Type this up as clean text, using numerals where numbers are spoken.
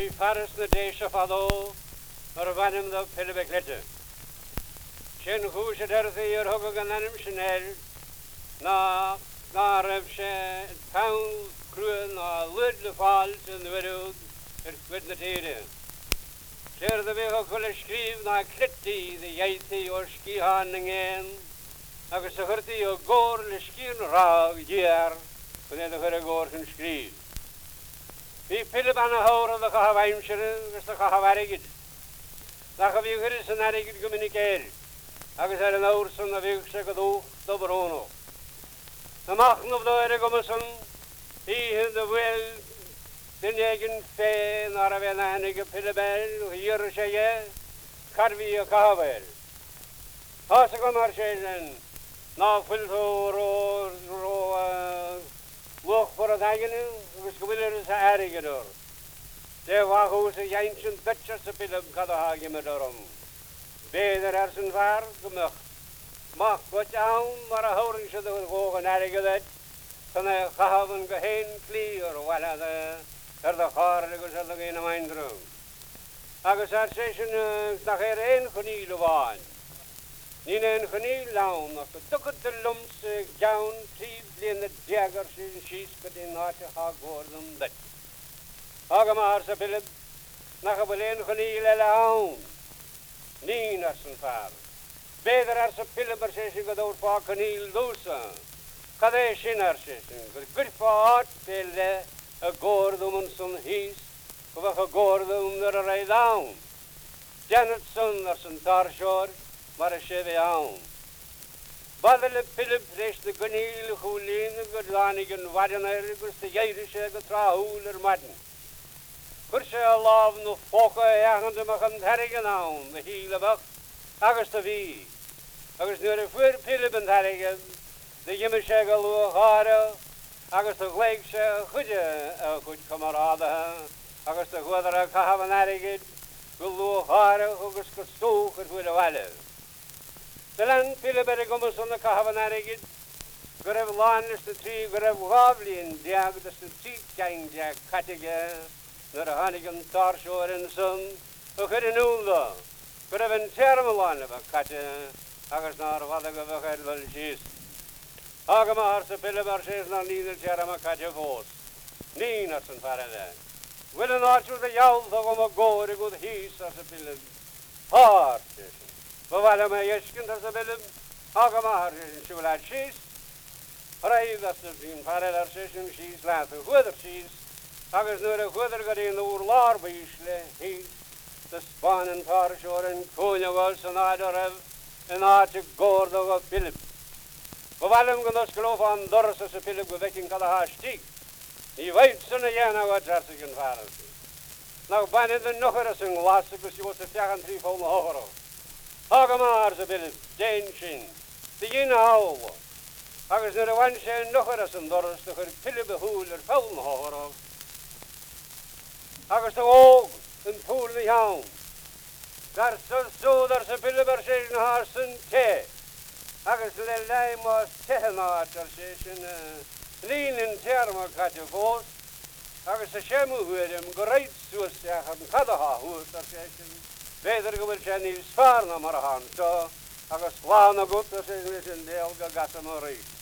Wie faris na déise fadó ar bhanim do Philip Clitte. Sin chúise derthaí ar thug gan anim sinnéil ná raibh sé pán cruúin ná lud le fáil in bhirúd ar cuid na tíre. Sér de bheith chuil scríb ná clití de dhéitaí ó scíán na ngéin agus a chuirtaí ó gór le scín rá díar chun é a chuir a gór chun scríb. Bhí Philip anna hóra a chahabhaimsere agus a chahabharigid. Nach a bhí chuir san arigid go minic éir agus ar an áir san a bhíh sé go dúch do brónó. Na machnamh do ar a gomasan híhinn do bhfuil Dynegin fé nar a bheith nanig a Philibel hir sé é carhí a chahabhail. Thás a go mar sé sin ná fuiltó ró luch for a daganú agus go bhfuil is a airigeúr. Dé bhachús a dhéintsin bitse sa Philip cad a hagimeúm. Béidir ar san bhar go mach goit ann mar a hauring se do góg an airigeúid san a chahabhan go héin clí ar bhile ar da cháir agus ar da géine maindrúm. Agus ar sé sin nach éir éon chuníl bháin. Nín éon chuníl lán ach go tucad de lums geann tí bliana deagar sin síos go dtí náte há górdum dit. Aga mar sa Philip nach a bhfuil éon chuníl eile ann. Nín ar san fear. Béidir ar sa Philip ar sé sin go dóir fá chuníl dúsa. Cad é sin ar sé sin go gurfá áit bé le a górdum an san hís, go bheith a górdum nar a raid ann. Janet san ar san tarsjór, mar a sé bheith ann. Bada le Philip rééis na gníl chúlín go lánig an wadanar agus de dhéidir sé go tráúil ar madan. Chur sé a láb nó fóca eachant amach an tharigan ann, na híle bach, agus ta bhí. Agus nuair a fuair Philip an tharigan, de dhiime sé go lu a chára, agus a gléig sé chuide a chuid camarádathe, agus a chuadar a chahabhan airigid, go luáire agus go stúch ar bhuiil a bhaile. De len Philip ar a gomas an a chahabhan airigid, go raibh lánis na trí go raibh gháblíonn deag das na tí ceang deag catige, nuair a tháinig an tarsjóir in san, a chuir in úlda, go raibh an termaláin a cate, agus ná bhada go bheith ar bhil síos. Aga mar sa Philip ar sés na nín ar tear am a caide fós. Nín ar san farada. Bhfuil an áitiúr a jaall go am a góir a gúd hís ar sa Philip. Hár sés. Bhfuil am a iescint ar sa Philip. Aga mar siúil ar sís. Raid ar sa bhín farad ar sés yn sís láth a chuadar sís. Agus nuair a chuadar go dtíon úr lár bhís le hís. Da spáin an tarsjóir an cúneáil san áidirrah an áite górda go Philip. Bhhailm go nosclófán doras sa Philip go bhecinn cad a háistí. Í bhaid sanna dhéana go dearsa an bharasí. Nach bainad an nuchar as an glas agus i bhs a fiachan trí fól na hóra. Aga mar sa Philip, déin sin, de dhéine ála. Agus nuair a bhain sé nuchar as an doras do chuir Philip a húil ar fól na hóra. Agus do óg an púl na heán. Gar súd ar sa Philip ar sé na há san té. Agus le leim os tehanát ar sé sin lín in tearma caite fós, agus a sémú huirim go réid suasteach an cadaha hús ar sé sin. Béidir go bhfuil sé níos fearna mar a hán, agus lána gut ar sé sin déal go gasa mar réid.